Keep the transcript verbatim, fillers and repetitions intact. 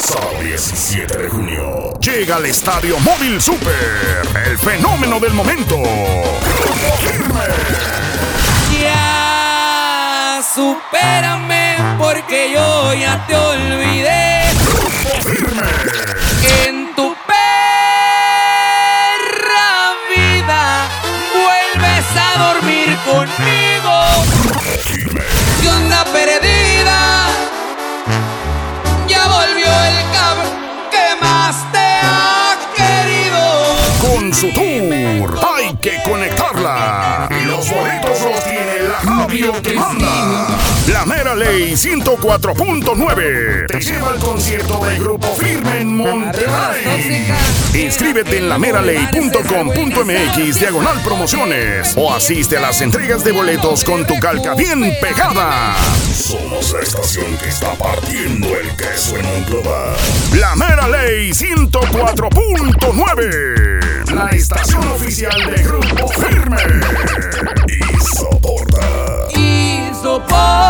Sábado diecisiete de junio. Llega al Estadio Móvil Super, el fenómeno del momento. Grupo Firme. Ya, supérame porque yo ya te olvidé. Grupo Firme. En tu perra vida vuelves a dormir conmigo. Grupo Firme. ¿Qué onda perdida? Ya volvió el cabrón que más te ha querido. Con su tour, hay que conectarla. Y los boletos los tiene la radio que manda. La Mera Ley ciento cuatro punto nueve te lleva al concierto de Grupo Firme en Monterrey. Inscríbete en lameraley punto com punto m x diagonal promociones o asiste a las entregas de boletos con tu calca bien pegada. Somos la estación que está partiendo el queso en Monclova. La Mera Ley ciento cuatro punto nueve. La estación oficial de Grupo Firme. Y soporta. Y soporta.